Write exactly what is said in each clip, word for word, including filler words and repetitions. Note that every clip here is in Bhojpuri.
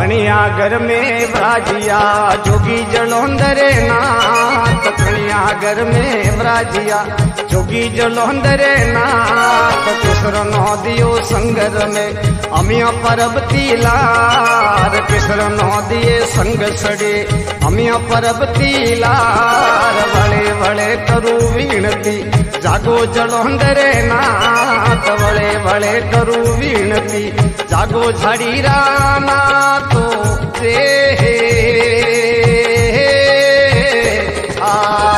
कणिया घर में ब्राजिया जोगी जलोंदरे नाथ, कणिया घर में ब्राजिया जोगी जलोंदरे नाथ। किसर नो दियो संगर में अमिया परब तीलार, किसर नो दिए संग सड़े अमिया परब तीलार। वळे वळे करू विनती जागो जलोंदरे नाथ, वळे वळे करू विनती जागो झाडीरा नाथ ते आ।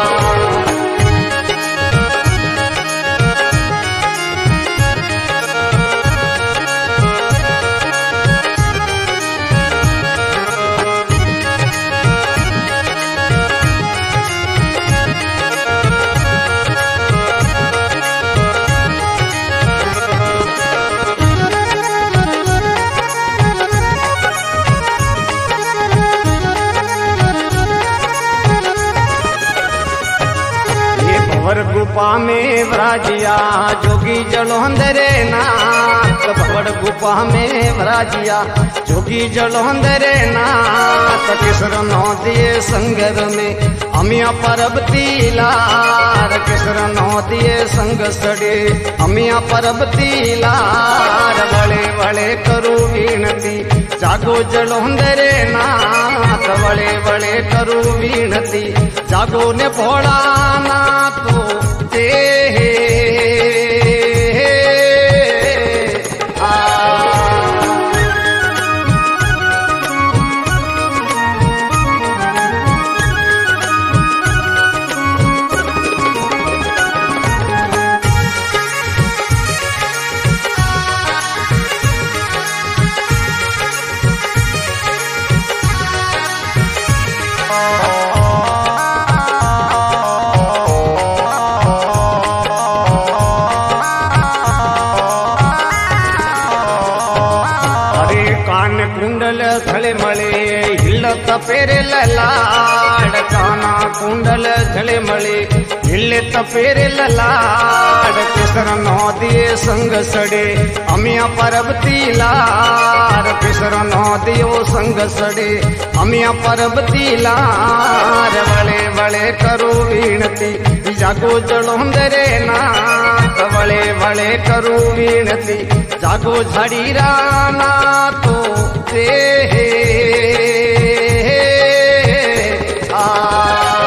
भवर गुफा में ब्राजिया जोगी जलोंदरे नाथ, भवर गुफा में ब्राजिया जोगी जलोंदरे नाथ। किसर नो दिए संगर में अमिया परब तीलार, किसर नो दिए संग सड़े अमिया परब तीलार। वळे वळे करू विनती जागो जलोंदरे नाथ, वळे वळे करू विनती जागो ने भोला नाथ ते कुंडल झळे मळे हिल्लत पेरेल लाड, काना कुंडल झळे मळे हिल्लत पेरेल लाड। किसर नो दिए संग सड़े अमिया परब तीलार, किसर नो दियो संग सड़े अमिया परब तीलार। वळे वळे करू विनती जागो जलोंदरे नाथ, वळे वळे करू विनती जागो झाडीरा नाथ ते आ।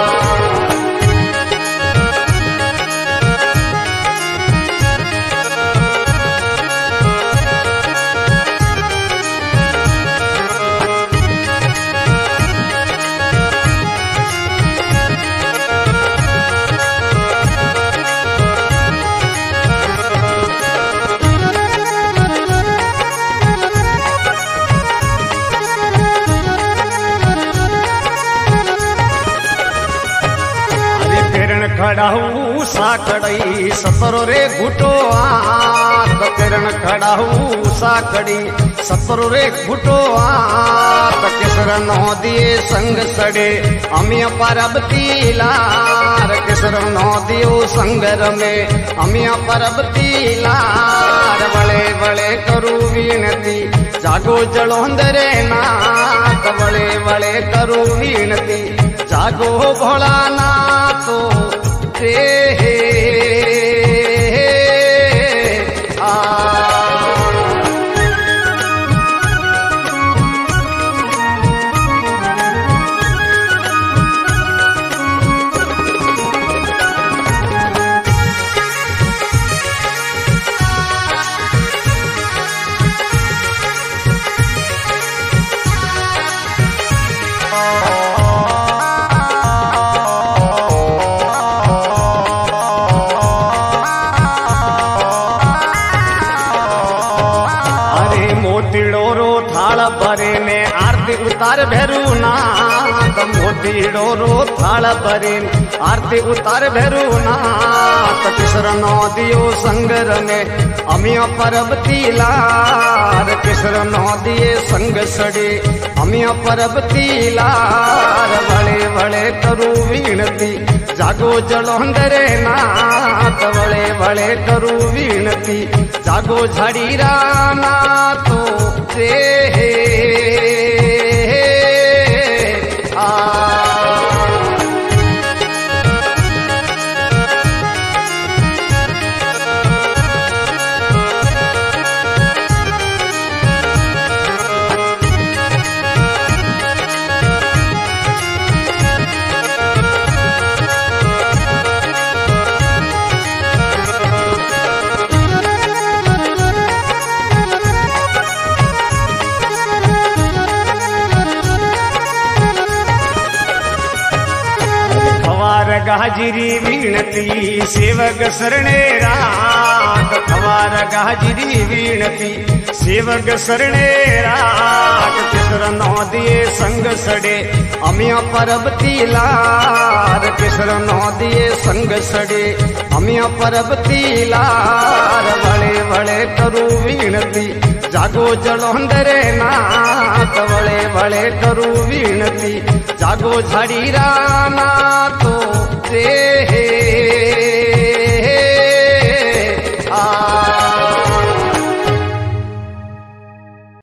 खड़ाऊ साकड़ी सतरो रे घुटो आत, किरण खड़ाऊ साकड़ी सतरो रे घुटो आत। किसर नो दिए संग सड़े अमिया परब तीलार, किसर नो दियो संगर में अमिया परब तीलार। वळे वळे करू विनती जागो जलोंदरे नाथ, वळे वळे करू विनती जागो भोला नाथ ते आ। भरे ने आरती उतार भैरू नाथ, मोतीड़ो रो थाल भरे आरती उतार भैरू नाथ। किसर नो दियो संगर में अमिया परब तीलार, किसर नो दिए संग सड़े अमिया परब तीलार। वळे वळे करू विनती जागो जलोंदरे नाथ, वळे वळे करू विनती जागो झाडीरा नाथ ते गाजिरी विनती सेवक शरणे राख खवार गाजिरी विनती सेवक शरणे राख किसर नौ दिए संग सड़े अमिया परबती लार किसर नौ दिए संग सड़े अमिया परबती लार वळे वळे करू विनती जागो जलोंदरे नाथ वळे वळे करू विनती जागो झाडीरा नाथो रे